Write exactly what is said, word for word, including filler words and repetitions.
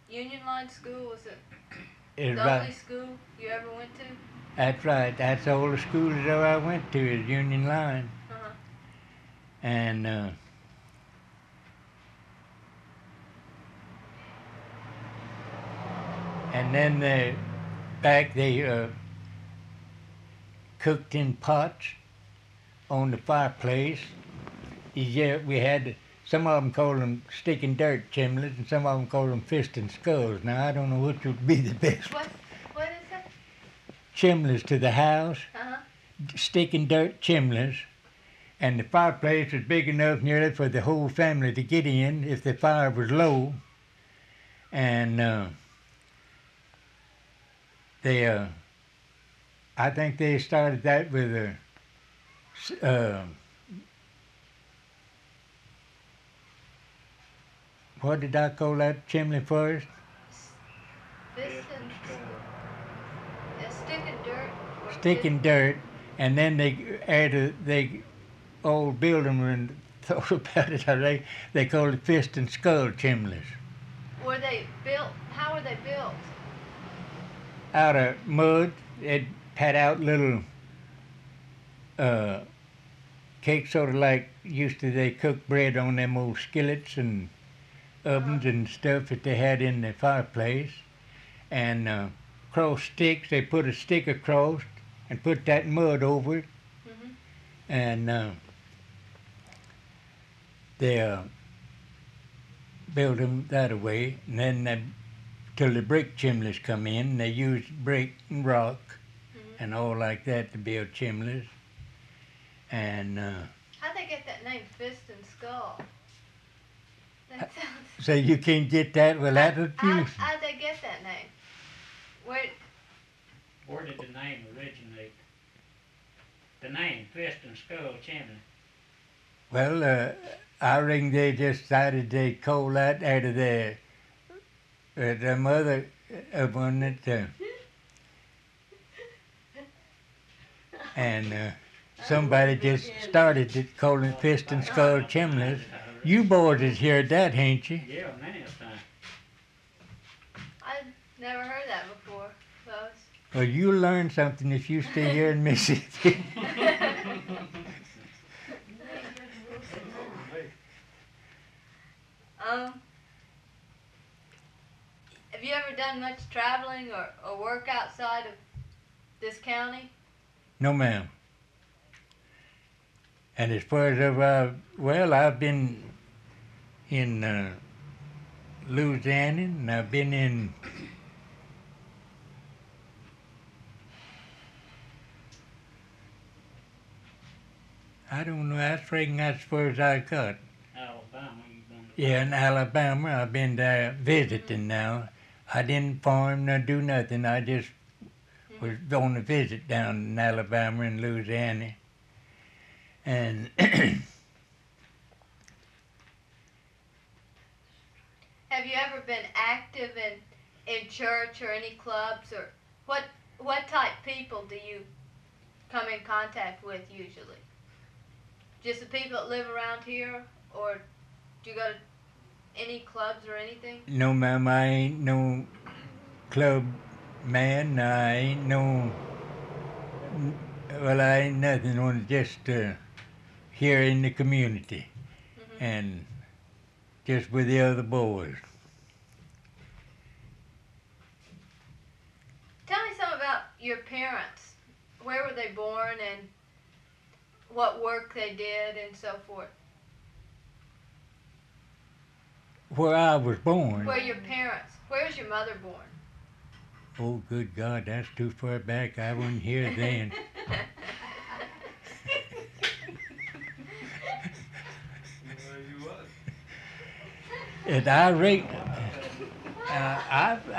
Union Line School was it Is the right. only school you ever went to? That's right. That's all the schools that I went to is Union Line, Uh-huh. and uh, and then they back they uh, cooked in pots on the fireplace. Yeah, we had some of them called them stick and dirt chimneys, and some of them called them fist and skulls. Now I don't know which would be the best. What? What is that? Chimneys to the house, Uh-huh. stick and dirt chimneys, and the fireplace was big enough nearly for the whole family to get in if the fire was low. And uh, they, uh, I think they started that with a. Uh, what did I call that chimney first? Fist and a stick of dirt. or Stick fist- and dirt, and then they added they all built them and thought about it. How they they called it fist and skull chimneys Were they built? How were they built? out of mud. It had out little uh, cakes, sort of like used to they cook bread on them old skillets and ovens and stuff that they had in the fireplace. And uh, cross sticks, they put a stick across and put that mud over it, Mm-hmm. and uh, they uh, built them that way. And then they, till the brick chimneys come in, they used brick and rock Mm-hmm. and all like that to build chimneys. And uh, How'd they get that name, Fist and Skull? That sounds. so you can't get that. Well, that was How, you. how'd they get that name? Where? Where did the name originate? The name, Fist and Skull Chimney. Well, uh, I think they just decided they call that out of the uh, the mother of one that, uh, and uh, somebody just started it calling fist and skull chimneys. You boys has heard that, ain't you? Yeah, many a time. I've never heard that before, Lois. Well, you learn something if you stay here in Mississippi. Um, have you ever done much traveling or, or work outside of this county? No, ma'am. And as far as I've, uh, well, I've been in uh, Louisiana, and I've been in I don't know. I reckon that's as far as I got. Alabama, you gonna do? Yeah, in Alabama, I've been there visiting now. I didn't farm nor do nothing. I just was on a visit down in Alabama and Louisiana. And Have you ever been active in in church or any clubs, or what what type people do you come in contact with usually? Just the people that live around here, or do you go to any clubs or anything? no, ma'am, I ain't no club man. I ain't no, well, I ain't nothing on just uh, here in the community Mm-hmm. and just with the other boys. Tell me something about your parents. Where were they born and what work they did and so forth? Where I was born. Where your parents, where's your mother born? Oh, good God, that's too far back. I wasn't here then. And I rate, uh, I,